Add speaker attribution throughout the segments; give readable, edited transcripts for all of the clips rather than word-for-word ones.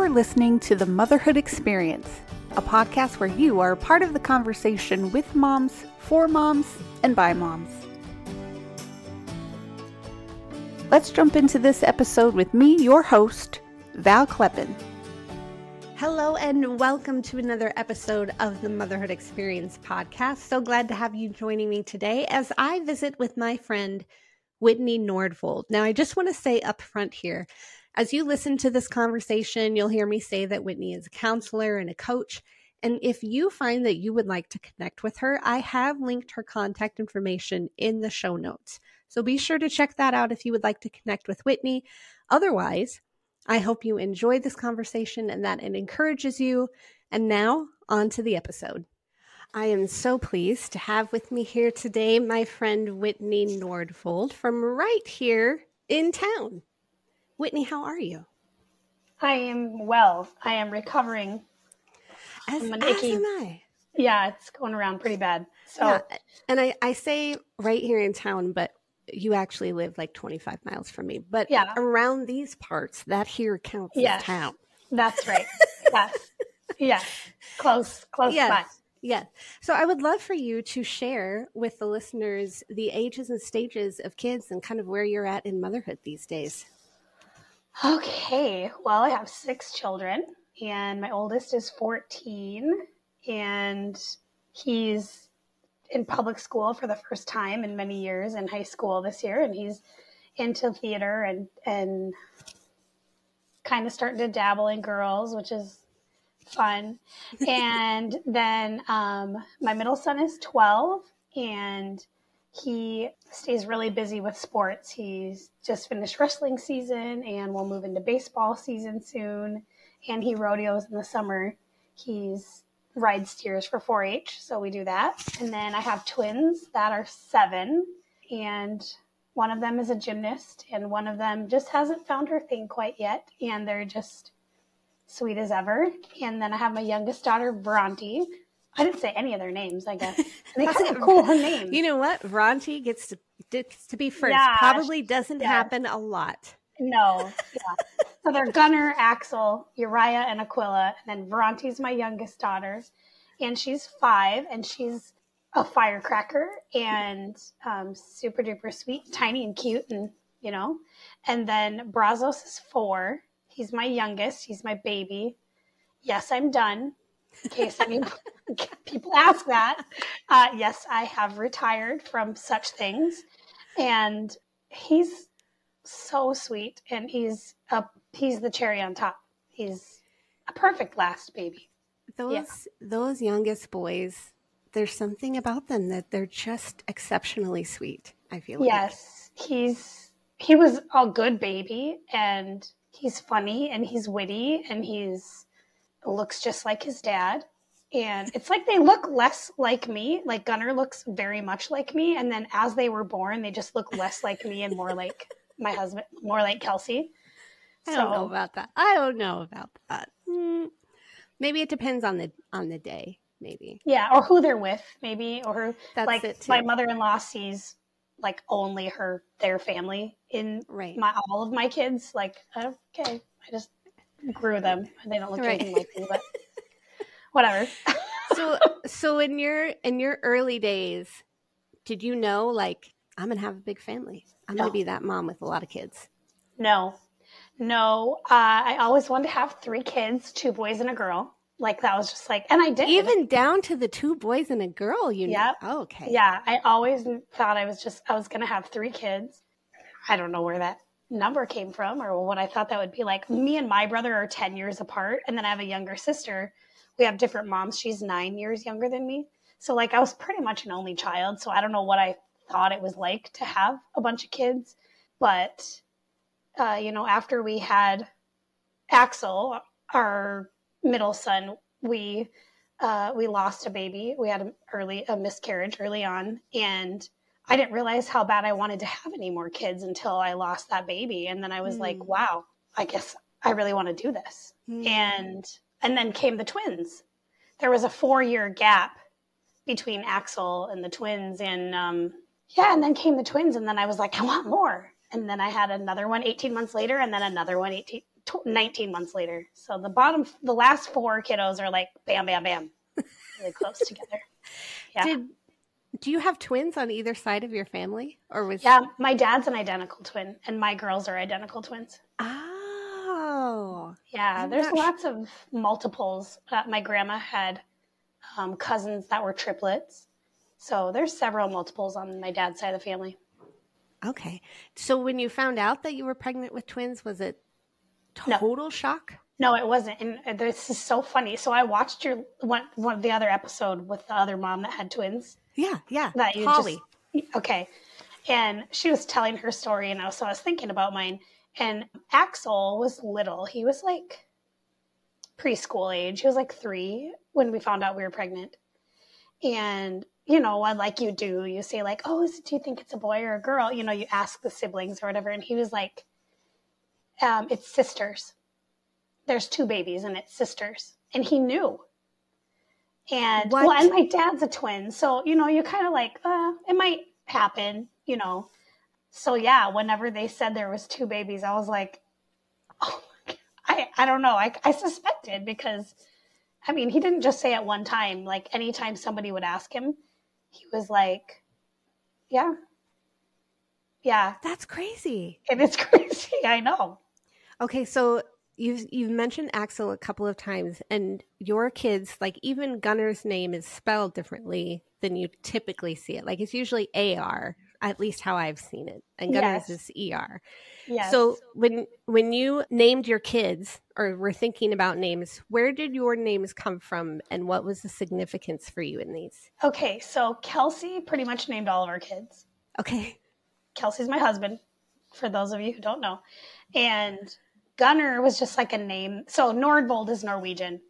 Speaker 1: are listening to The Motherhood Experience, a podcast where you are part of the conversation with moms, for moms, and by moms. Let's jump into this episode with me, your host, Val Kleppen. Hello and welcome to another episode of the Motherhood Experience podcast. So glad to have you joining me today as I visit with my friend, Whitney Nordvold. Now, I just want to say up front here, as you listen to this conversation, you'll hear me say that Whitney is a counselor and a coach. And if you find that you would like to connect with her, I have linked her contact information in the show notes. So be sure to check that out if you would like to connect with Whitney. Otherwise, I hope you enjoyed this conversation and that it encourages you. And now, on to the episode. I am so pleased to have with me here today my friend Whitney Nordvold from right here in town. Whitney, how are you?
Speaker 2: I am well. I am recovering from an icky.
Speaker 1: As am I.
Speaker 2: Yeah, it's going around pretty bad. So,
Speaker 1: yeah, and I say right here in town, but you actually live like 25 miles from me. But
Speaker 2: yeah,
Speaker 1: around these parts, that here counts as town.
Speaker 2: That's right. Yes. Close by.
Speaker 1: Yes. So I would love for you to share with the listeners the ages and stages of kids and kind of where you're at in motherhood these days.
Speaker 2: Okay. Well, I have 6 children, and my oldest is 14, and he's in public school for the first time in many years, in high school this year, and he's into theater and kind of starting to dabble in girls, which is fun. And then my middle son is 12, and he stays really busy with sports. He's just finished wrestling season and will move into baseball season soon, and he rodeos in the summer. He's ride steers for 4-H, so we do that. And then I have twins that are 7, and one of them is a gymnast, and one of them just hasn't found her thing quite yet, and they're just sweet as ever. And then I have my youngest daughter, Bronte. I didn't say any of their names, I guess. They kind of cool names.
Speaker 1: You know what? Bronte gets to be first. Yeah, probably doesn't happen a lot.
Speaker 2: No. Yeah. So they're Gunnar, Axel, Uriah, and Aquila. And then Bronte's my youngest daughter. And she's 5, and she's a firecracker and super duper sweet, tiny and cute, and And then Brazos is 4. He's my youngest. He's my baby. Yes, I'm done. In case any people ask that. Yes, I have retired from such things. And he's so sweet, and he's the cherry on top. He's a perfect last baby.
Speaker 1: Those youngest boys, there's something about them that they're just exceptionally sweet, I feel like.
Speaker 2: Yes, he was a good baby, and he's funny, and he's witty, and looks just like his dad. And it's like they look less like me. Like Gunnar looks very much like me, and then as they were born, they just look less like me and more like my husband, more like Kelsey.
Speaker 1: I don't know about that. Maybe it depends on the day, maybe.
Speaker 2: Yeah, or who they're with, maybe, or
Speaker 1: that's
Speaker 2: like
Speaker 1: it too.
Speaker 2: My mother-in-law sees like only their family in all of my kids. Like, okay, I just grew them. They don't look anything like me, but whatever.
Speaker 1: So in your early days, did you know, like, I'm gonna have a big family? I'm gonna be that mom with a lot of kids.
Speaker 2: No. I always wanted to have 3 kids, 2 boys and a girl. Like that was just like, and I did.
Speaker 1: Even down to the 2 boys and a girl,
Speaker 2: Yep.
Speaker 1: Oh, okay.
Speaker 2: Yeah, I always thought I was going to have 3 kids. I don't know where that number came from or what I thought that would be like. Me and my brother are 10 years apart, and then I have a younger sister. We have different moms. She's 9 years younger than me. So like I was pretty much an only child. So I don't know what I thought it was like to have a bunch of kids. But, after we had Axel, our middle son, we lost a baby. We had a miscarriage early on, and I didn't realize how bad I wanted to have any more kids until I lost that baby. And then I was like, wow, I guess I really want to do this. And then came the twins. There was a 4-year gap between Axel and the twins, and then came the twins, and then I was like, I want more. And then I had another one 18 months later, and then another one 19 months later. So the last 4 kiddos are like bam, bam, bam, really close together. Yeah.
Speaker 1: Do you have twins on either side of your family, or was?
Speaker 2: Yeah, my dad's an identical twin, and my girls are identical twins.
Speaker 1: Oh,
Speaker 2: yeah. There's lots of multiples. My grandma had cousins that were triplets, so there's several multiples on my dad's side of the family.
Speaker 1: Okay, so when you found out that you were pregnant with twins, was it total shock?
Speaker 2: No, it wasn't. And this is so funny. So I watched your one of the other episode with the other mom that had twins.
Speaker 1: Yeah.
Speaker 2: That you
Speaker 1: Holly.
Speaker 2: Okay. And she was telling her story, and so I was thinking about mine. And Axel was little. He was like preschool age. He was like 3 when we found out we were pregnant. And, like you do, you say like, oh, do you think it's a boy or a girl? You ask the siblings or whatever. And he was like, it's sisters. There's 2 babies and it's sisters. And he knew. And and my dad's a twin. So, you kind of like, it might happen, So yeah, whenever they said there was 2 babies, I was like, oh, I don't know. I suspected because, he didn't just say it one time. Like anytime somebody would ask him, he was like, yeah.
Speaker 1: That's crazy.
Speaker 2: It is crazy. I know.
Speaker 1: Okay, so you've mentioned Axel a couple of times, and your kids, like even Gunner's name is spelled differently than you typically see it. Like it's usually AR, at least how I've seen it, and Gunner's is ER.
Speaker 2: Yes.
Speaker 1: So when you named your kids or were thinking about names, where did your names come from, and what was the significance for you in these?
Speaker 2: Okay, so Kelsey pretty much named all of our kids.
Speaker 1: Okay.
Speaker 2: Kelsey's my husband, for those of you who don't know. And Gunner was just like a name. So Nordvold is Norwegian,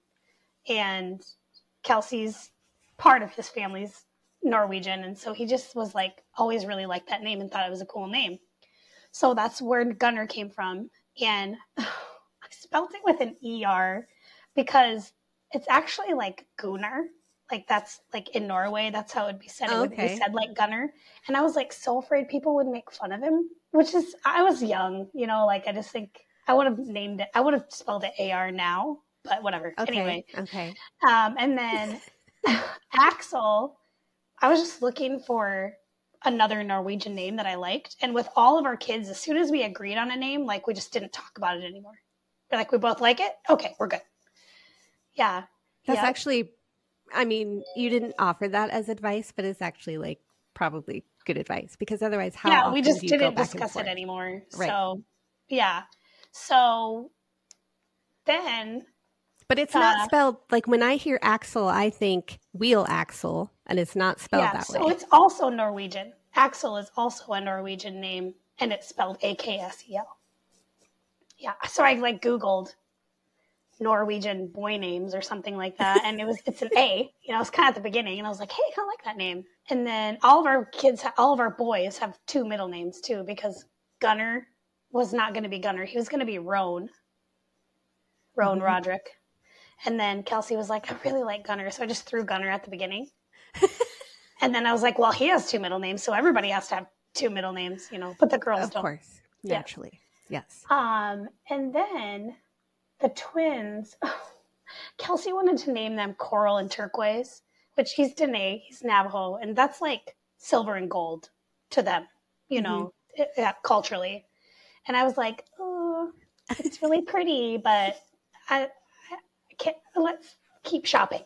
Speaker 2: and Kelsey's part of his family's Norwegian. And so he just was like, always really liked that name and thought it was a cool name. So that's where Gunner came from. And I spelled it with an ER because it's actually like Gunnar. Like that's like in Norway, that's how it would be said. It would be said like Gunner. And I was like so afraid people would make fun of him, I was young, like I just think I would have named it. I would have spelled it AR now, but whatever.
Speaker 1: Okay.
Speaker 2: Anyway.
Speaker 1: Okay.
Speaker 2: And then Axel, I was just looking for another Norwegian name that I liked. And with all of our kids, as soon as we agreed on a name, like we just didn't talk about it anymore. We're like, we both like it. Okay, we're good. Yeah.
Speaker 1: That's actually, you didn't offer that as advice, but it's actually like probably good advice because otherwise how
Speaker 2: we just didn't discuss it anymore.
Speaker 1: Right.
Speaker 2: So, yeah. So then.
Speaker 1: But it's not spelled, like when I hear Axel, I think wheel axle, and it's not spelled that way.
Speaker 2: So it's also Norwegian. Axel is also a Norwegian name, and it's spelled Aksel. Yeah. So I like Googled Norwegian boy names or something like that. And it's an A, it's kind of at the beginning. And I was like, hey, I kind of like that name. And then all of our boys have 2 middle names too, because Gunner was not going to be Gunner. He was going to be Roan Roderick. And then Kelsey was like, I really like Gunner. So I just threw Gunner at the beginning. And then I was like, well, he has 2 middle names. So everybody has to have 2 middle names, but the girls don't.
Speaker 1: Of course. Naturally.
Speaker 2: Yeah.
Speaker 1: Yes.
Speaker 2: And then the twins, Kelsey wanted to name them Coral and Turquoise, which he's Dene, he's Navajo. And that's like silver and gold to them, culturally. And I was like, oh, it's really pretty, but I can't, let's keep shopping,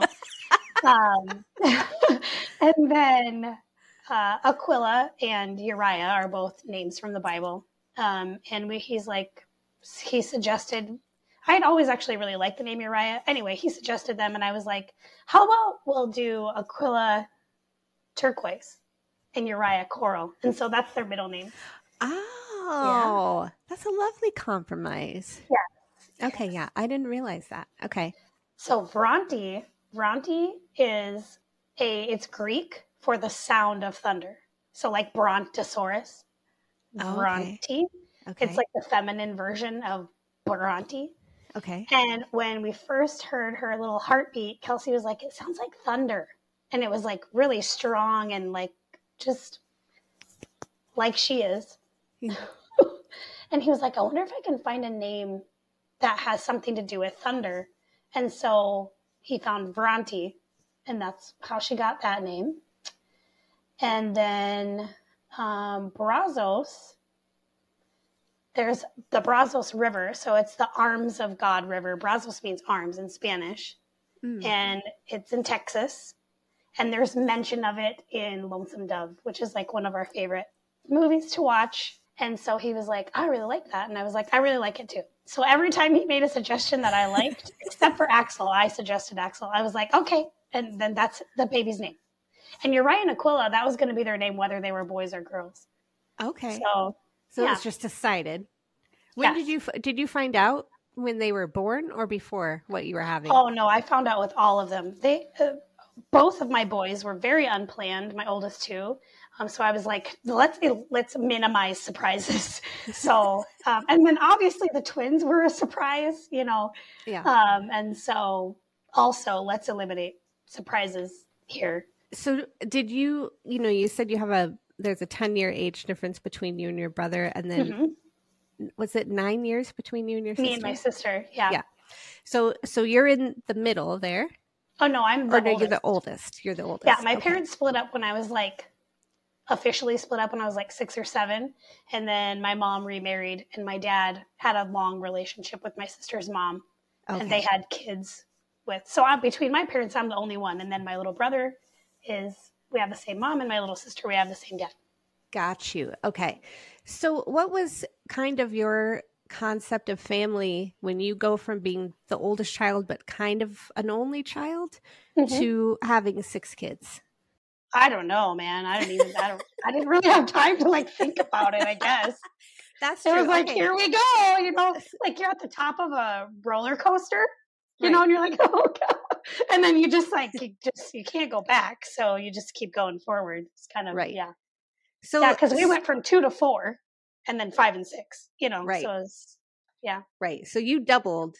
Speaker 2: And then Aquila and Uriah are both names from the Bible. And he suggested, I had always actually really liked the name Uriah. Anyway, he suggested them, and I was like, how about we'll do Aquila Turquoise and Uriah Coral? And so that's their middle name.
Speaker 1: Oh, that's a lovely compromise.
Speaker 2: Yeah.
Speaker 1: Okay, yeah. I didn't realize that. Okay.
Speaker 2: So Vronti is it's Greek for the sound of thunder. So like Brontosaurus. Vronti.
Speaker 1: Okay.
Speaker 2: It's like the feminine version of Bronti.
Speaker 1: Okay.
Speaker 2: And when we first heard her little heartbeat, Kelsey was like, it sounds like thunder. And it was like really strong and like just like she is. And he was like, I wonder if I can find a name that has something to do with thunder. And so he found Veranti, and that's how she got that name. And then Brazos, there's the Brazos River. So it's the Arms of God River. Brazos means arms in Spanish. And it's in Texas. And there's mention of it in Lonesome Dove, which is like one of our favorite movies to watch. And so he was like, I really like that. And I was like, I really like it too. So every time he made a suggestion that I liked, except for Axel, I suggested Axel. I was like, okay. And then that's the baby's name. And Uriah and Aquila, that was going to be their name, whether they were boys or girls.
Speaker 1: Okay.
Speaker 2: So
Speaker 1: it was just decided. When did you find out when they were born or before what you were having?
Speaker 2: Oh no, I found out with all of them. They, both of my boys were very unplanned. My oldest two. So I was like, let's minimize surprises. So, and then obviously the twins were a surprise, you know.
Speaker 1: Yeah.
Speaker 2: And so also let's eliminate surprises here.
Speaker 1: So did you said there's a 10-year age difference between you and your brother, and then was it 9 years between you and your sister?
Speaker 2: Me and my sister. Yeah.
Speaker 1: Yeah. So you're in the middle there.
Speaker 2: Oh no, I'm the oldest.
Speaker 1: You're the oldest. You're the oldest.
Speaker 2: Yeah. My parents split up when I was officially split up when I was 6 or 7. And then my mom remarried, and my dad had a long relationship with my sister's mom. Okay. And they had kids so between my parents, I'm the only one. And then my little brother we have the same mom, and my little sister, we have the same dad.
Speaker 1: Got you. Okay. So what was kind of your concept of family when you go from being the oldest child, but kind of an only child, to having 6 kids?
Speaker 2: I don't know, man. I didn't really have time to think about it, I guess.
Speaker 1: That's true.
Speaker 2: It was here we go, you're at the top of a roller coaster, you know, and you're like, oh God. And then you just you can't go back. So you just keep going forward. It's kind of,
Speaker 1: right.
Speaker 2: Yeah.
Speaker 1: So,
Speaker 2: because we went from 2 to 4 and then 5 and 6,
Speaker 1: right.
Speaker 2: So it's, yeah.
Speaker 1: Right. So you doubled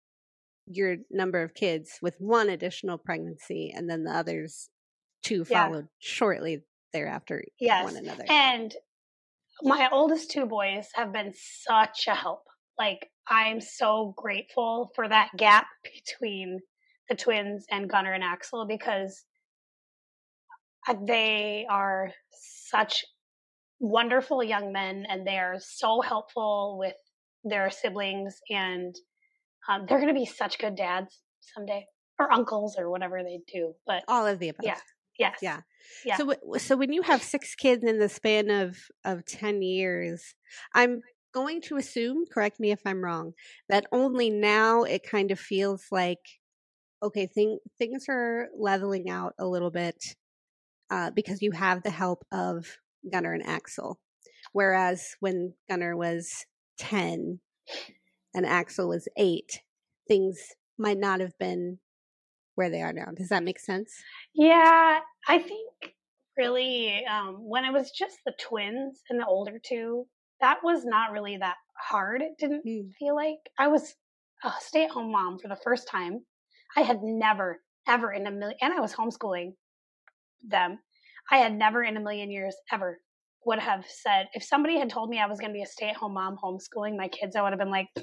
Speaker 1: your number of kids with 1 additional pregnancy, and then the others 2 followed shortly thereafter.
Speaker 2: Yes.
Speaker 1: One another.
Speaker 2: And my oldest 2 boys have been such a help. I'm so grateful for that gap between the twins and Gunnar and Axel, because they are such wonderful young men, and they are so helpful with their siblings, and they're going to be such good dads someday, or uncles, or whatever they do. But
Speaker 1: all of the above.
Speaker 2: Yeah. Yes.
Speaker 1: Yeah.
Speaker 2: Yeah.
Speaker 1: So when you have 6 kids in the span of 10 years, I'm going to assume, correct me if I'm wrong, that only now it kind of feels like, okay, things are leveling out a little bit because you have the help of Gunnar and Axel. Whereas when Gunnar was 10 and Axel was 8, things might not have been where they are now. Does that make sense?
Speaker 2: Yeah, I think really when it was just the twins and the older 2, that was not really that hard. It didn't feel like. I was a stay-at-home mom for the first time. I had never, ever in a million, and I was homeschooling them. I had never in a million years ever would have said, if somebody had told me I was going to be a stay-at-home mom homeschooling my kids, I would have been like,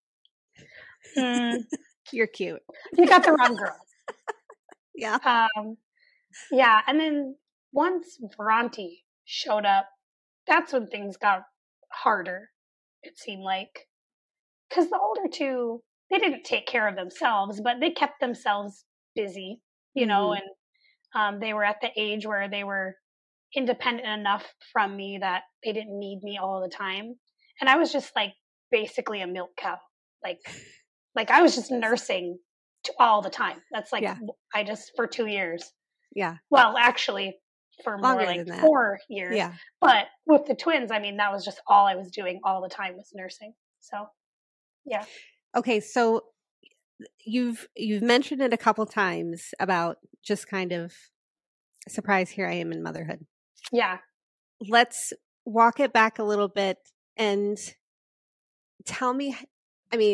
Speaker 1: you're cute.
Speaker 2: You got the wrong girl.
Speaker 1: Yeah.
Speaker 2: Yeah. And then once Veranti showed up, that's when things got harder, it seemed like. Because the older 2, they didn't take care of themselves, but they kept themselves busy, you know, and they were at the age where they were independent enough from me that they didn't need me all the time. And I was just basically a milk cow. I was just nursing all the time. That's I just, for 2 years. Yeah. Well, actually for
Speaker 1: longer
Speaker 2: more
Speaker 1: than
Speaker 2: 4 years.
Speaker 1: Yeah.
Speaker 2: But with the twins, that was just all I was doing all the time was nursing. So, yeah.
Speaker 1: Okay. So you've mentioned it a couple times about just kind of surprise, here I am in motherhood.
Speaker 2: Yeah.
Speaker 1: Let's walk it back a little bit and tell me,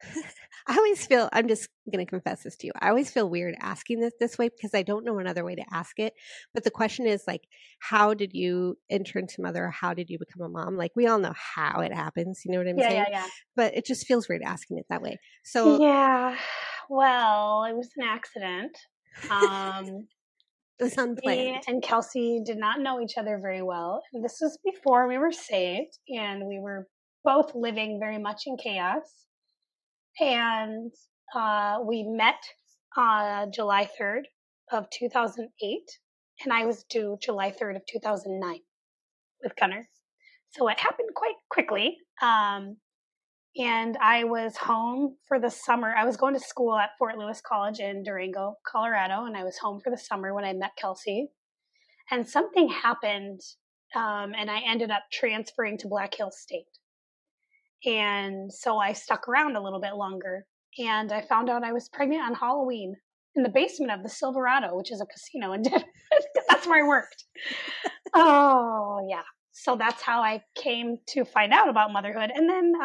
Speaker 1: I always feel, I'm just going to confess this to you. I always feel weird asking this way because I don't know another way to ask it. But the question is like, how did you enter into mother? How did you become a mom? Like we all know how it happens. You know what I'm saying?
Speaker 2: Yeah.
Speaker 1: But it just feels weird asking it that way. So
Speaker 2: yeah, well, it was an accident.
Speaker 1: it was unplanned.
Speaker 2: Me and Kelsey did not know each other very well. And this was before we were saved, and we were both living very much in chaos. And we met July 3rd of 2008, and I was due July 3rd of 2009 with Gunnar. So it happened quite quickly. And I was home for the summer. I was going to school at Fort Lewis College in Durango, Colorado, and I was home for the summer when I met Kelsey. And something happened, and I ended up transferring to Black Hills State. And so I stuck around a little bit longer, and I found out I was pregnant on Halloween in the basement of the Silverado, which is a casino in Denver. That's where I worked. Oh, yeah. So that's how I came to find out about motherhood. And then,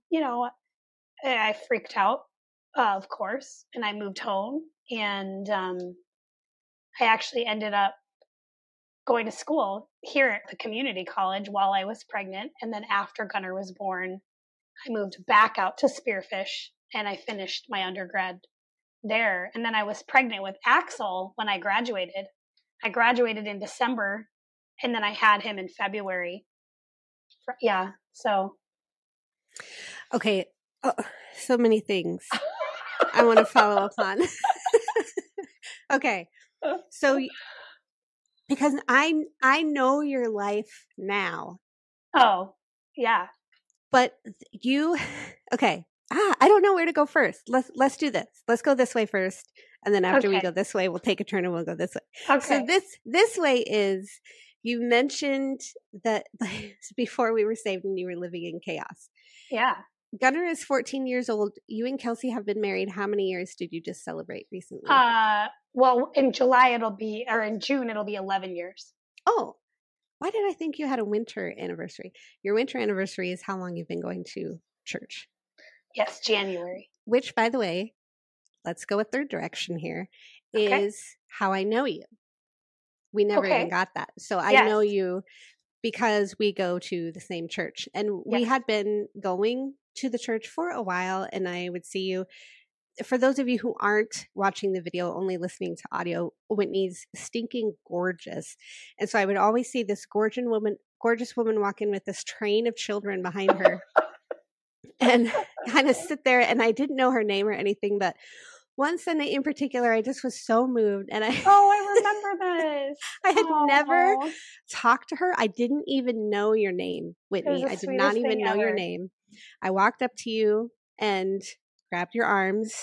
Speaker 2: I freaked out, of course, and I moved home. And I actually ended up going to school here at the community college while I was pregnant. And then after Gunnar was born, I moved back out to Spearfish, and I finished my undergrad there. And then I was pregnant with Axel when I graduated. I graduated in December, and then I had him in February. Yeah. So.
Speaker 1: Okay. Oh, so many things I want to follow up on. Okay. So because I know your life now.
Speaker 2: Oh, yeah.
Speaker 1: But okay. I don't know where to go first. Let's do this. Let's go this way first. And then after we go this way, we'll take a turn and we'll go this way.
Speaker 2: Okay.
Speaker 1: So this way is, you mentioned that before we were saved and you were living in chaos.
Speaker 2: Yeah.
Speaker 1: Gunnar is 14 years old. You and Kelsey have been married. How many years did you just celebrate recently?
Speaker 2: Well, in June, it'll be 11 years.
Speaker 1: Oh, why did I think you had a winter anniversary? Your winter anniversary is how long you've been going to church.
Speaker 2: Yes, January.
Speaker 1: Which, by the way, let's go a third direction here, is how I know you. We never even got that. So I know you because we go to the same church. And we had been going to the church for a while, and I would see you. For those of you who aren't watching the video, only listening to audio, Whitney's stinking gorgeous. And so I would always see this gorgeous woman walk in with this train of children behind her and kind of sit there. And I didn't know her name or anything, but one Sunday in particular, I just was so moved. And I
Speaker 2: remember this.
Speaker 1: I had never talked to her. I didn't even know your name, Whitney. I did not even know your name. I walked up to you and grabbed your arms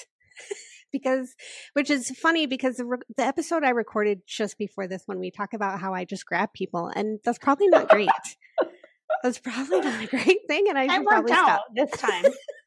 Speaker 1: which is funny because the episode I recorded just before this one, we talk about how I just grab people, and that's probably not great. That's probably not a great thing, and I should probably stop
Speaker 2: this time.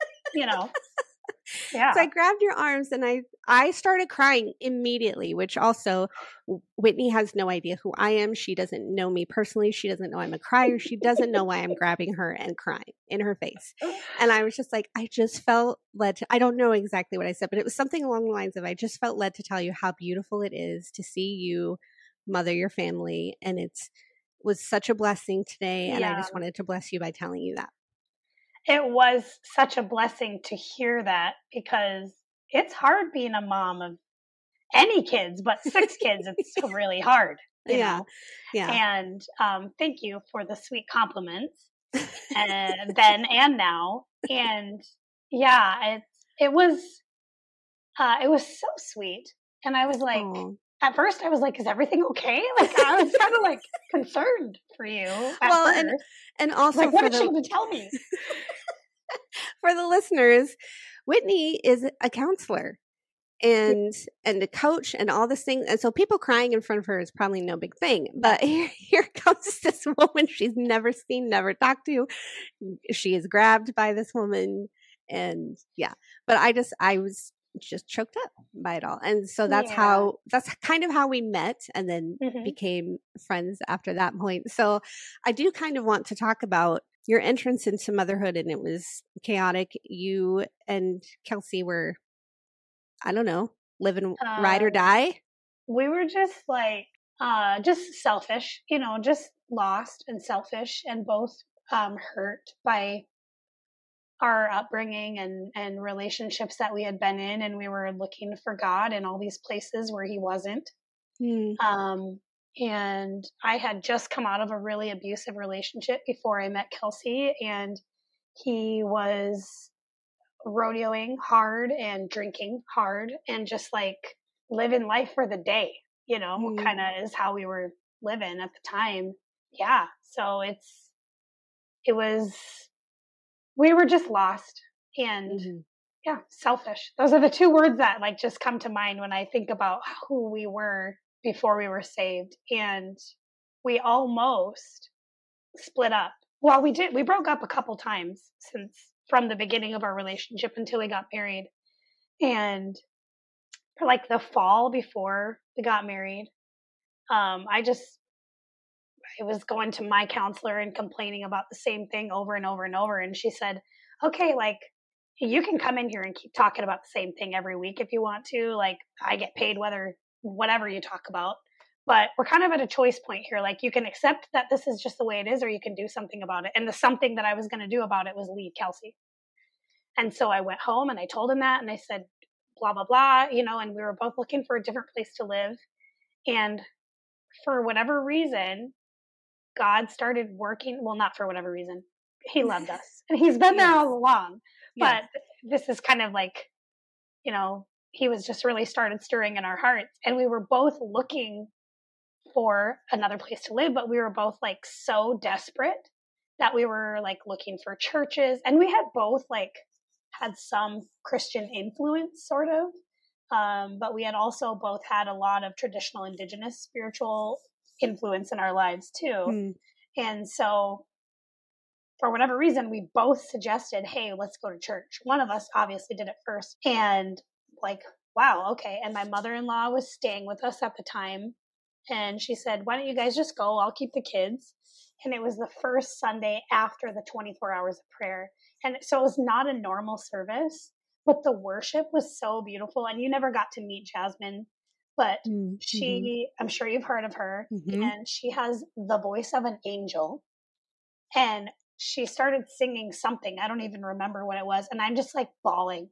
Speaker 2: Yeah.
Speaker 1: So I grabbed your arms and I started crying immediately, which also Whitney has no idea who I am. She doesn't know me personally. She doesn't know I'm a crier. She doesn't know why I'm grabbing her and crying in her face. And I was just like, I just felt led to, I don't know exactly what I said, but it was something along the lines of, I just felt led to tell you how beautiful it is to see you mother your family. And was such a blessing today. And I just wanted to bless you by telling you that.
Speaker 2: It was such a blessing to hear that, because it's hard being a mom of any kids, but 6 kids, it's really hard. You know? And thank you for the sweet compliments, and then and now. And it was so sweet. And I was like, at first I was like, is everything okay? Like I was kind of like concerned for you.
Speaker 1: And also,
Speaker 2: like, what did she tell me?
Speaker 1: For the listeners, Whitney is a counselor and a coach and all this thing. And so people crying in front of her is probably no big thing. But here comes this woman she's never seen, never talked to. She is grabbed by this woman. And but I was just choked up by it all. And so that's kind of how we met, and then became friends after that point. So I do kind of want to talk about your entrance into motherhood, and it was chaotic. You and Kelsey were, I don't know, living ride or die.
Speaker 2: We were just like, just selfish, just lost and selfish, and both hurt by our upbringing and relationships that we had been in, and we were looking for God in all these places where he wasn't. And I had just come out of a really abusive relationship before I met Kelsey, and he was rodeoing hard and drinking hard and just like living life for the day, kind of is how we were living at the time. Yeah. So we were just lost and selfish. Those are the two words that like just come to mind when I think about who we were before we were saved. And we almost split up. Well, we broke up a couple times from the beginning of our relationship until we got married. And for like the fall before we got married, I was going to my counselor and complaining about the same thing over and over and over. And she said, okay, like you can come in here and keep talking about the same thing every week if you want to. Like I get paid whatever you talk about, but we're kind of at a choice point here. Like you can accept that this is just the way it is, or you can do something about it. And the something that I was going to do about it was leave Kelsey. And so I went home and I told him that, and I said, blah, blah, blah, and we were both looking for a different place to live. And for whatever reason, God started working. Well, not for whatever reason. He loved us and he's been there all along, but this is kind of like, he was just really started stirring in our hearts, and we were both looking for another place to live, but we were both like so desperate that we were like looking for churches, and we had both like had some Christian influence sort of. But we had also both had a lot of traditional indigenous spiritual influence in our lives too. And so for whatever reason, we both suggested, hey, let's go to church. One of us obviously did it first, and like, wow, okay. And my mother-in-law was staying with us at the time, and she said, why don't you guys just go? I'll keep the kids. And it was the first Sunday after the 24 hours of prayer. And so it was not a normal service, but the worship was so beautiful. And you never got to meet Jasmine, but I'm sure you've heard of her, and she has the voice of an angel. And she started singing something. I don't even remember what it was. And I'm just like bawling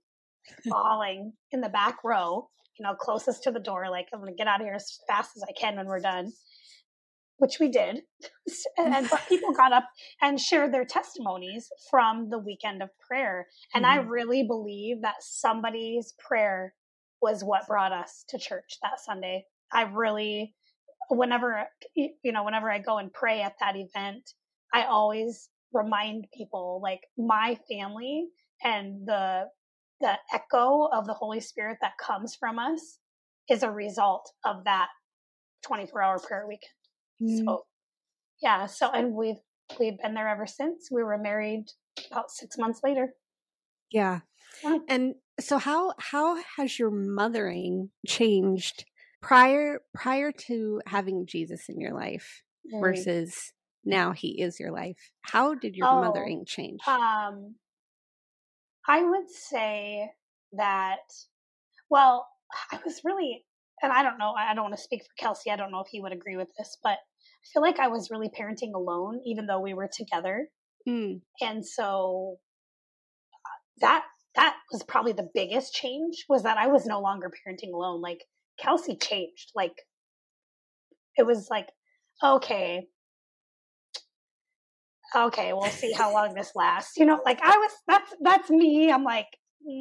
Speaker 2: in the back row, closest to the door. Like, I'm going to get out of here as fast as I can when we're done, which we did. But people got up and shared their testimonies from the weekend of prayer. And I really believe that somebody's prayer was what brought us to church that Sunday. I really, whenever I go and pray at that event, I always remind people like my family and the echo of the Holy Spirit that comes from us is a result of that 24-hour prayer weekend. So, yeah. So, and we've been there ever since. We were married about 6 months later.
Speaker 1: Yeah. And so how has your mothering changed prior to having Jesus in your life versus now he is your life? How did your mothering change?
Speaker 2: I would say that, well, I was really, and I don't know, I don't want to speak for Kelsey. I don't know if he would agree with this, but I feel like I was really parenting alone, even though we were together. And so that was probably the biggest change, was that I was no longer parenting alone. Like Kelsey changed. Like it was like, okay, we'll see how long this lasts. Like that's me. I'm like,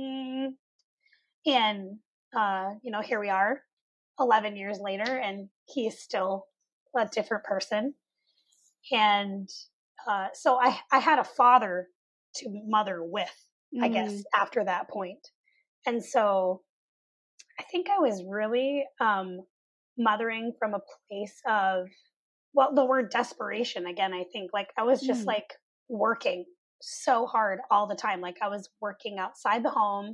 Speaker 2: and here we are 11 years later, and he's still a different person. And so I had a father to mother with, I guess, after that point. And so I think I was really mothering from a place of, well, the word desperation again. I think like I was just like working so hard all the time. Like I was working outside the home.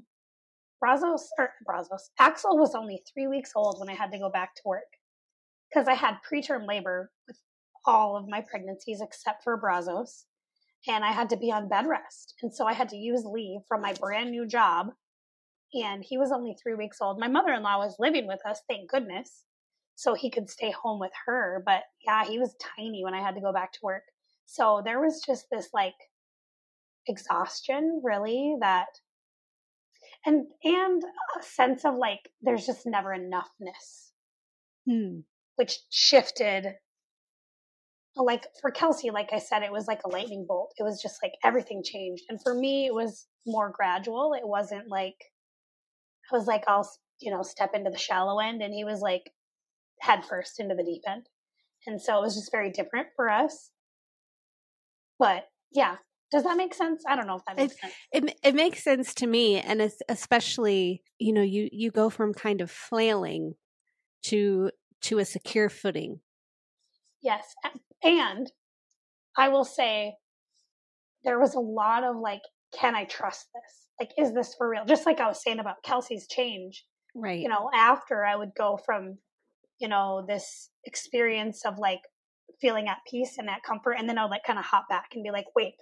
Speaker 2: Axel was only 3 weeks old when I had to go back to work because I had preterm labor with all of my pregnancies except for Brazos. and I had to be on bed rest. And so I had to use leave from my brand new job. And he was only 3 weeks old. My mother-in-law was living with us, thank goodness, so he could stay home with her. But yeah, he was tiny when I had to go back to work. So there was just this like exhaustion, really, that and a sense of like there's just never enoughness, which shifted. Like for Kelsey, like I said, it was like a lightning bolt. It was just like everything changed. And for me, it was more gradual. It wasn't like I was like, I'll, step into the shallow end. And he was like head first into the deep end. And so it was just very different for us. But yeah, does that make sense? I don't know if that makes sense.
Speaker 1: It makes sense to me. And it's especially, you go from kind of flailing to a secure footing.
Speaker 2: Yes. And I will say there was a lot of like, can I trust this? Like, is this for real? Just like I was saying about Kelsey's change.
Speaker 1: Right.
Speaker 2: After I would go from, this experience of like feeling at peace and at comfort. And then I would like kind of hop back and be like, wait,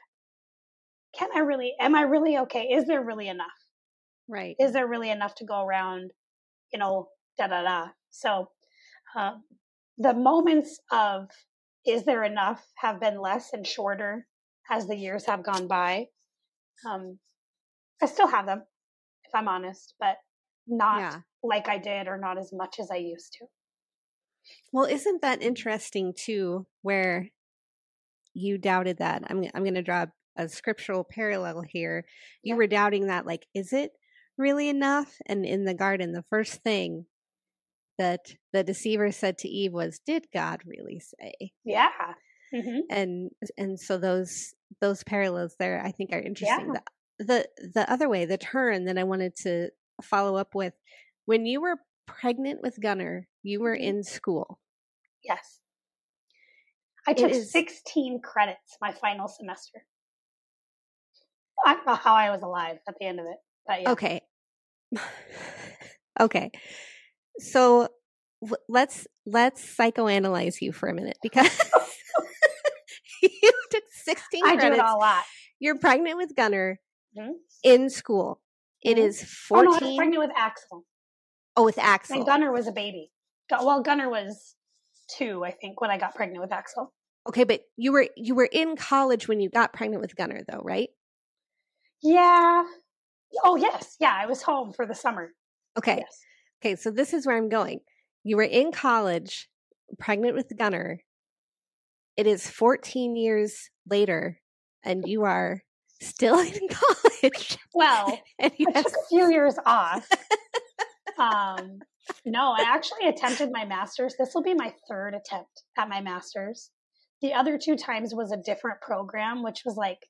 Speaker 2: am I really okay? Is there really enough?
Speaker 1: Right.
Speaker 2: Is there really enough to go around, So the moments of is there enough have been less and shorter as the years have gone by. I still have them, if I'm honest, but not like I did or not as much as I used to.
Speaker 1: Well, isn't that interesting too, where you doubted that? I'm going to draw a scriptural parallel here. You were doubting that, like, is it really enough? And in the garden, the first thing that the deceiver said to Eve was, did God really say?
Speaker 2: Yeah. Mm-hmm.
Speaker 1: And so those parallels there, I think, are interesting. Yeah. The other way, the turn that I wanted to follow up with, when you were pregnant with Gunnar, you were in school.
Speaker 2: Yes. I took 16 credits my final semester. I don't know how I was alive at the end of it, but yeah.
Speaker 1: Okay. Okay. So let's psychoanalyze you for a minute, because you took 16 credits.
Speaker 2: I do it a lot.
Speaker 1: You're pregnant with Gunnar in school. It is 14.
Speaker 2: Oh, no, I was pregnant with Axel.
Speaker 1: Oh, with Axel.
Speaker 2: And Gunnar was a baby. Well, Gunnar was 2, I think, when I got pregnant with Axel.
Speaker 1: Okay, but you were in college when you got pregnant with Gunnar, though, right?
Speaker 2: Yeah. Oh, yes. Yeah, I was home for the summer.
Speaker 1: Okay.
Speaker 2: Yes.
Speaker 1: Okay, so this is where I'm going. You were in college, pregnant with Gunnar. It is 14 years later, and you are still in college.
Speaker 2: Well, I took a few years off. No, I actually attempted my master's. This will be my 3rd attempt at my master's. The other 2 times was a different program, which was like,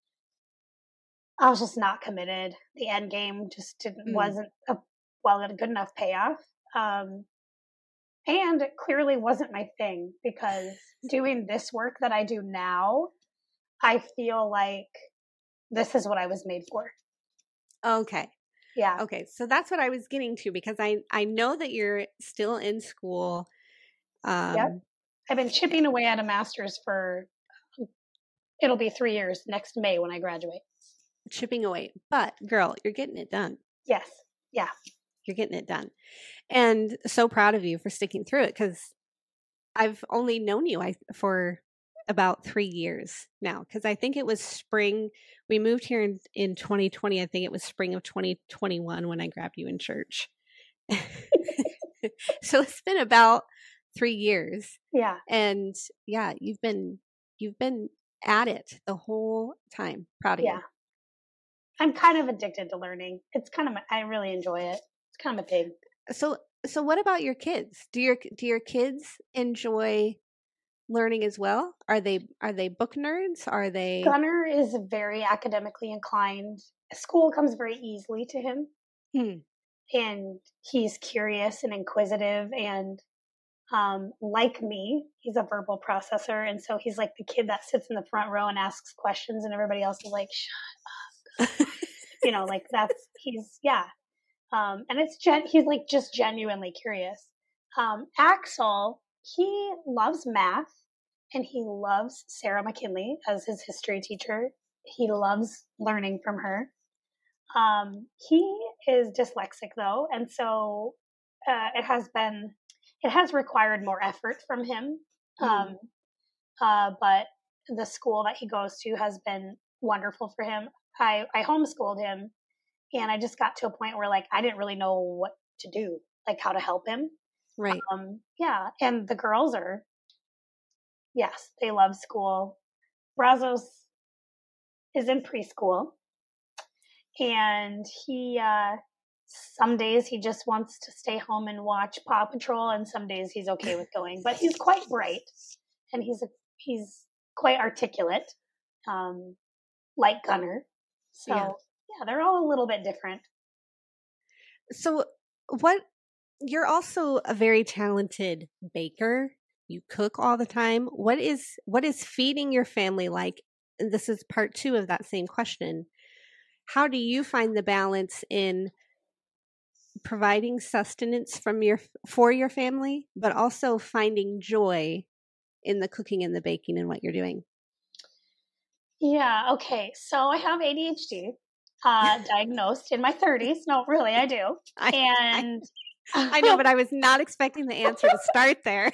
Speaker 2: I was just not committed. The end game just wasn't a good enough payoff. And it clearly wasn't my thing, because doing this work that I do now, I feel like this is what I was made for.
Speaker 1: Okay.
Speaker 2: Yeah.
Speaker 1: Okay. So that's what I was getting to, because I know that you're still in school.
Speaker 2: Yep. I've been chipping away at a master's it'll be 3 years next May when I graduate.
Speaker 1: Chipping away. But girl, you're getting it done.
Speaker 2: Yes. Yeah.
Speaker 1: You're getting it done. And so proud of you for sticking through it, because I've only known you for about 3 years now, because I think it was spring. We moved here in 2020. I think it was spring of 2021 when I grabbed you in church. So it's been about 3 years.
Speaker 2: Yeah.
Speaker 1: And yeah, you've been at it the whole time. Proud of you.
Speaker 2: I'm kind of addicted to learning. I really enjoy it. It's kind of a thing.
Speaker 1: So what about your kids? Do your kids enjoy learning as well? Are they book nerds? Are they?
Speaker 2: Gunnar is very academically inclined. School comes very easily to him. And he's curious and inquisitive, and like me, he's a verbal processor, and so he's like the kid that sits in the front row and asks questions, and everybody else is like, shut up. Like he's like just genuinely curious. Axel, he loves math, and he loves Sarah McKinley as his history teacher. He loves learning from her. He is dyslexic though, and so it has required more effort from him. But the school that he goes to has been wonderful for him. I homeschooled him, and I just got to a point where like I didn't really know what to do, like how to help him.
Speaker 1: Right.
Speaker 2: Yeah, and the girls are, yes, they love school. Brazos is in preschool, and he some days he just wants to stay home and watch Paw Patrol, and some days he's okay with going. But he's quite bright, and he's quite articulate, like Gunner. So yeah, they're all a little bit different.
Speaker 1: So you're also a very talented baker. You cook all the time. What is feeding your family like? And this is part 2 of that same question. How do you find the balance in providing sustenance for your family, but also finding joy in the cooking and the baking and what you're doing?
Speaker 2: Yeah. Okay. So I have ADHD, diagnosed in my 30s. No, really, I do.
Speaker 1: I know, but I was not expecting the answer to start there.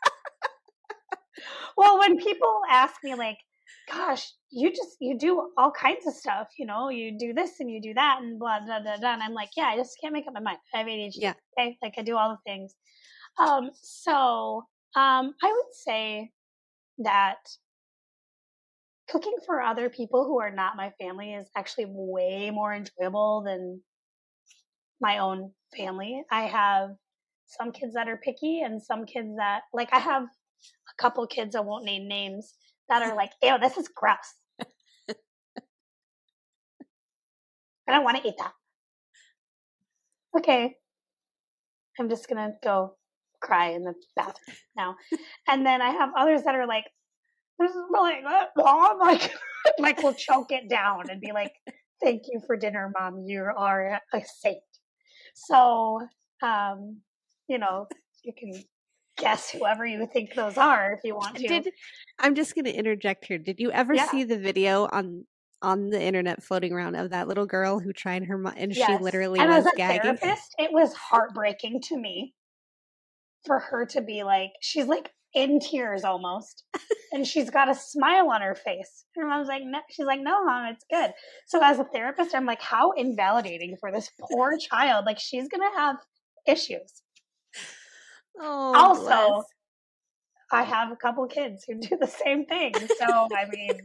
Speaker 2: Well, when people ask me like, gosh, you do all kinds of stuff, you do this and you do that and blah, blah, blah, blah. And I'm like, yeah, I just can't make up my mind. I have ADHD.
Speaker 1: Yeah.
Speaker 2: Okay? Like I do all the things. So I would say that cooking for other people who are not my family is actually way more enjoyable than my own family. I have some kids that are picky and some kids that, like, I have a couple kids, I won't name names, that are like, ew, this is gross. I don't want to eat that. Okay. I'm just going to go cry in the bathroom now. And then I have others that are like, this is really good. Like will choke it down and be like, thank you for dinner, Mom. You are a saint. So, you can guess whoever you think those are if you want to.
Speaker 1: I'm just going to interject here. Did you ever see the video on the internet floating around of that little girl who tried her and she literally was gagging?
Speaker 2: Therapist, it was heartbreaking to me for her to be like, she's like in tears almost, and she's got a smile on her face. Her mom's like, no, she's like, no, Mom, it's good. So as a therapist, I'm like, how invalidating for this poor child. Like she's gonna have issues.
Speaker 1: Oh,
Speaker 2: also,
Speaker 1: bless.
Speaker 2: I have a couple kids who do the same thing. So I mean,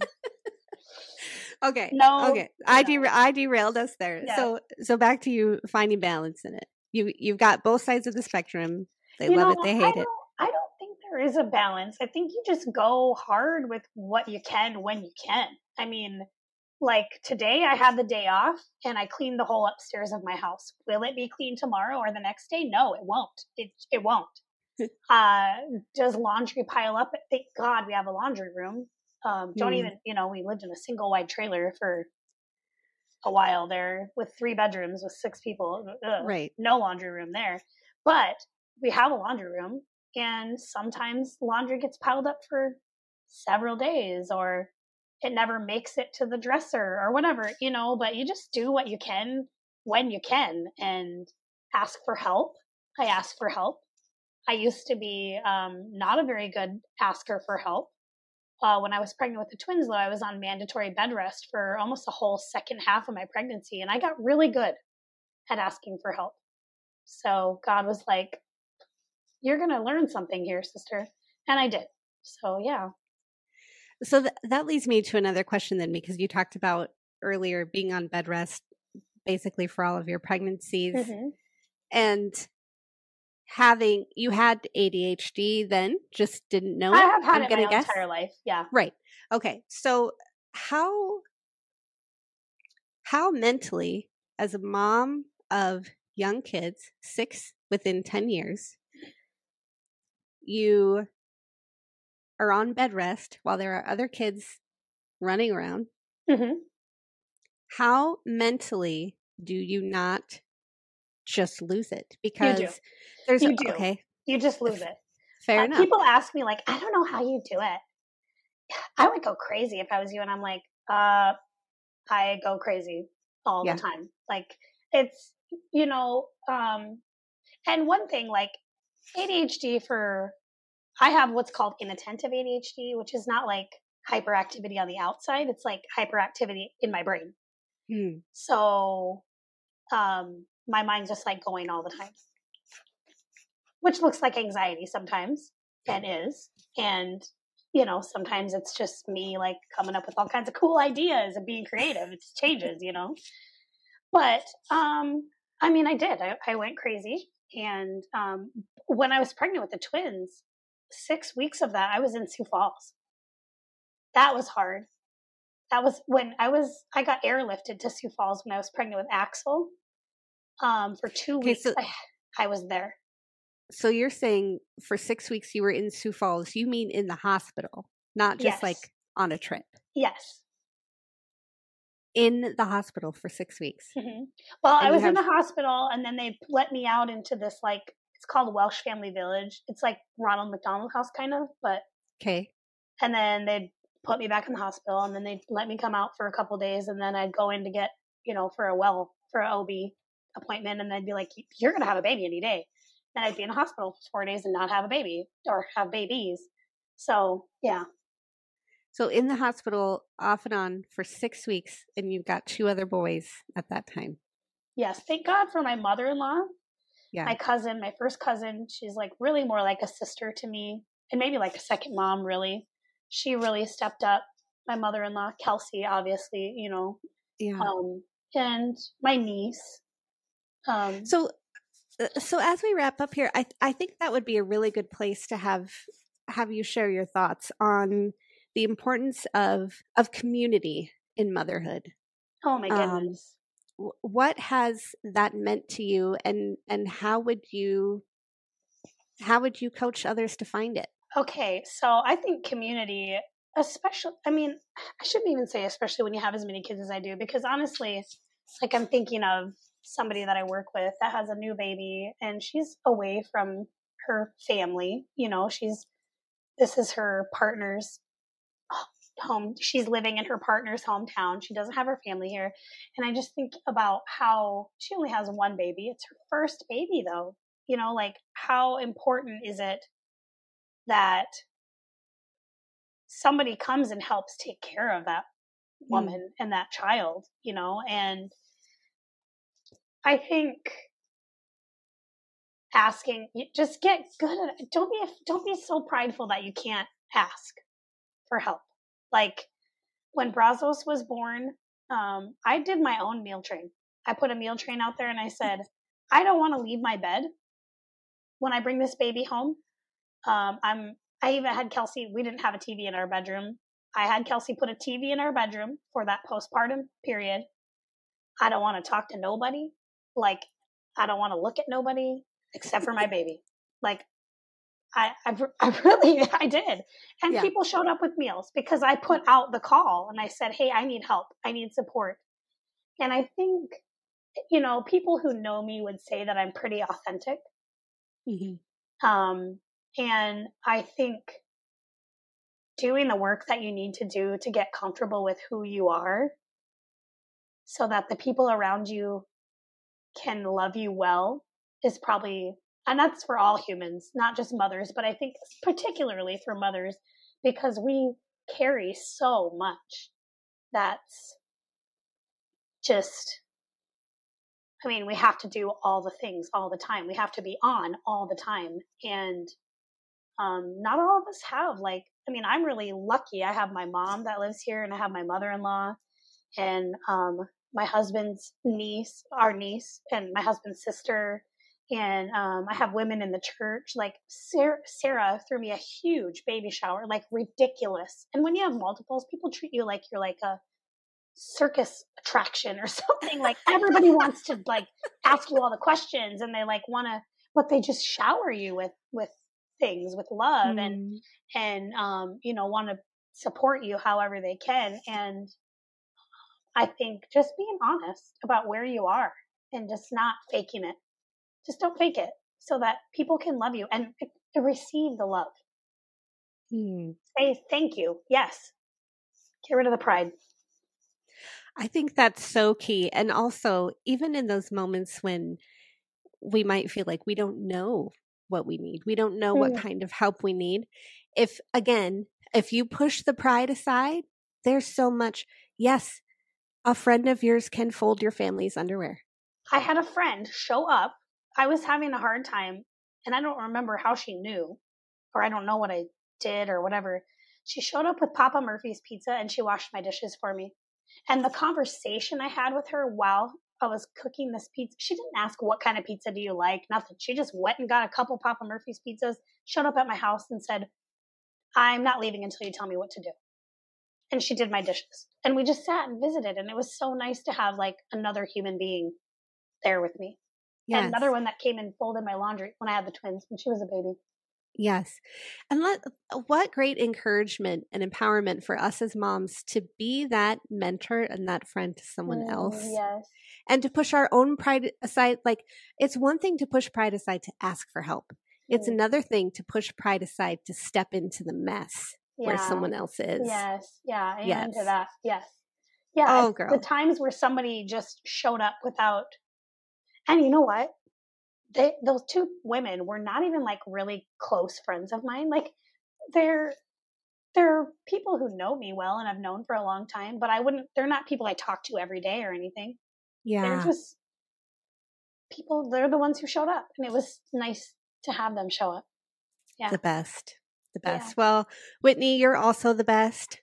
Speaker 1: okay,
Speaker 2: no,
Speaker 1: okay, I derailed us there.
Speaker 2: Yeah.
Speaker 1: So back to you finding balance in it. You've got both sides of the spectrum. They love it, they hate it.
Speaker 2: I don't think there is a balance. I think you just go hard with what you can when you can. I mean, like today I had the day off and I cleaned the whole upstairs of my house. Will it be clean tomorrow or the next day? No, it won't. It won't. Does laundry pile up? Thank God we have a laundry room. Don't even, we lived in a single wide trailer for a while there with 3 bedrooms with 6 people.
Speaker 1: Right.
Speaker 2: No laundry room there. But we have a laundry room, and sometimes laundry gets piled up for several days, or it never makes it to the dresser or whatever, but you just do what you can when you can and ask for help. I ask for help. I used to be not a very good asker for help. When I was pregnant with the twins, though, I was on mandatory bed rest for almost the whole second half of my pregnancy, and I got really good at asking for help. So God was like, you're going to learn something here, sister. And I did. So, yeah.
Speaker 1: So that leads me to another question then, because you talked about earlier being on bed rest basically for all of your pregnancies.
Speaker 2: Mm-hmm.
Speaker 1: And you had ADHD then, just didn't know it?
Speaker 2: I have had it my entire life. Yeah.
Speaker 1: Right. Okay. So how mentally, as a mom of young kids, 6 within 10 years, you are on bed rest while there are other kids running around.
Speaker 2: Mm-hmm.
Speaker 1: How mentally do you not just lose it? Because
Speaker 2: you do. You just lose it.
Speaker 1: Fair enough.
Speaker 2: People ask me like, I don't know how you do it. I would go crazy if I was you. And I'm like, I go crazy all the time. Like it's, and one thing like ADHD I have what's called inattentive ADHD, which is not like hyperactivity on the outside. It's like hyperactivity in my brain. So, my mind's just like going all the time, which looks like anxiety sometimes and is. And, sometimes it's just me like coming up with all kinds of cool ideas and being creative. It just changes, But, I did. I went crazy. And when I was pregnant with the twins, 6 weeks of that, I was in Sioux Falls. That was hard. That was when I got airlifted to Sioux Falls when I was pregnant with Axel. For 2 weeks, so, I was there.
Speaker 1: So you're saying for 6 weeks you were in Sioux Falls. You mean in the hospital, not just like on a trip?
Speaker 2: Yes.
Speaker 1: In the hospital for 6 weeks.
Speaker 2: Mm-hmm. Well, I was in the hospital, and then they let me out into this, like, it's called Welsh Family Village. It's like Ronald McDonald House kind of, but.
Speaker 1: Okay.
Speaker 2: And then they'd put me back in the hospital, and then they'd let me come out for a couple days, and then I'd go in to get, for an OB appointment, and they'd be like, you're going to have a baby any day. And I'd be in the hospital for 4 days and not have a baby or have babies. So, yeah.
Speaker 1: So in the hospital off and on for 6 weeks, and you've got 2 other boys at that time.
Speaker 2: Yes. Thank God for my mother-in-law.
Speaker 1: Yeah.
Speaker 2: My first cousin, she's like really more like a sister to me, and maybe like a second mom, really. She really stepped up. My mother-in-law, Kelsey, obviously,
Speaker 1: Yeah.
Speaker 2: And my niece.
Speaker 1: So as we wrap up here, I think that would be a really good place to have you share your thoughts on the importance of community in motherhood.
Speaker 2: Oh my goodness.
Speaker 1: What has that meant to you, and how would you coach others to find it?
Speaker 2: Okay, so I think community, especially, I shouldn't even say especially when you have as many kids as I do, because honestly, like I'm thinking of somebody that I work with that has a new baby, and she's away from her family. This is her partner's home. She's living in her partner's hometown. She doesn't have her family here. And I just think about how she only has one baby. It's her first baby though. Like how important is it that somebody comes and helps take care of that woman and that child, and I think asking, just get good at it. Don't be so prideful that you can't ask for help. Like when Brazos was born, I did my own meal train. I put a meal train out there and I said, I don't want to leave my bed when I bring this baby home. I even had Kelsey, we didn't have a TV in our bedroom. I had Kelsey put a TV in our bedroom for that postpartum period. I don't want to talk to nobody. Like, I don't want to look at nobody except for my baby. Like, I did. And people showed up with meals because I put out the call and I said, hey, I need help. I need support. And I think, people who know me would say that I'm pretty authentic. Mm-hmm. And I think doing the work that you need to do to get comfortable with who you are so that the people around you can love you well is probably, and that's for all humans, not just mothers, but I think particularly for mothers, because we carry so much that's just, we have to do all the things all the time. We have to be on all the time. And not all of us have, I'm really lucky. I have my mom that lives here, and I have my mother-in-law, and my husband's niece, our niece, and my husband's sister. And I have women in the church. Like Sarah threw me a huge baby shower, like ridiculous. And when you have multiples, people treat you like you're like a circus attraction or something. Like everybody wants to like ask you all the questions, and they like want to, but they just shower you with things, with love, and want to support you however they can. And I think just being honest about where you are and just not faking it. Just don't fake it so that people can love you and receive the love. Say thank you. Yes. Get rid of the pride.
Speaker 1: I think that's so key. And also, even in those moments when we might feel like we don't know what we need, we don't know what kind of help we need. If you push the pride aside, there's so much. Yes, a friend of yours can fold your family's underwear.
Speaker 2: I had a friend show up. I was having a hard time, and I don't remember how she knew, or I don't know what I did or whatever. She showed up with Papa Murphy's pizza, and she washed my dishes for me. And the conversation I had with her while I was cooking this pizza, she didn't ask, what kind of pizza do you like? Nothing. She just went and got a couple Papa Murphy's pizzas, showed up at my house and said, I'm not leaving until you tell me what to do. And she did my dishes. And we just sat and visited. And it was so nice to have like another human being there with me. Yes. And another one that came and folded my laundry when I had the twins when she was a baby.
Speaker 1: Yes. And what great encouragement and empowerment for us as moms to be that mentor and that friend to someone else.
Speaker 2: Yes.
Speaker 1: And to push our own pride aside. Like, it's one thing to push pride aside to ask for help. It's another thing to push pride aside to step into the mess where someone else is.
Speaker 2: Yes. Yeah. Amen to that. Yes. Yeah. Oh, girl. The times where somebody just showed up without, and you know what? Those two women were not even like really close friends of mine. Like they're people who know me well and I've known for a long time, but they're not people I talk to every day or anything. Yeah. They're just people, they're the ones who showed up, and it was nice to have them show up. Yeah.
Speaker 1: The best. Yeah. Well, Whitney, you're also the best.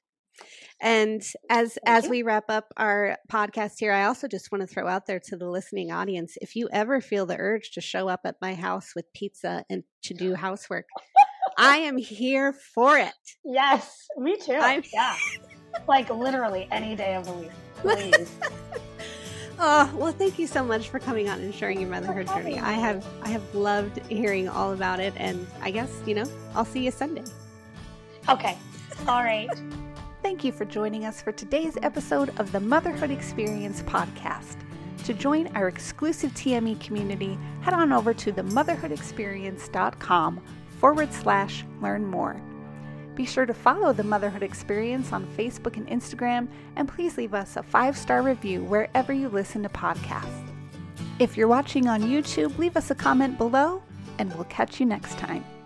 Speaker 1: And as we wrap up our podcast here, I also just want to throw out there to the listening audience, if you ever feel the urge to show up at my house with pizza and to do housework, I am here for it.
Speaker 2: Yes, me too. Yeah. Like literally any day of the week. Please.
Speaker 1: Oh, well, thank you so much for coming on and sharing your motherhood journey. I have loved hearing all about it. And I guess, I'll see you Sunday.
Speaker 2: Okay. All right.
Speaker 1: Thank you for joining us for today's episode of the Motherhood Experience podcast. To join our exclusive TME community, head on over to themotherhoodexperience.com/learn more. Be sure to follow The Motherhood Experience on Facebook and Instagram, and please leave us a 5-star review wherever you listen to podcasts. If you're watching on YouTube, leave us a comment below, and we'll catch you next time.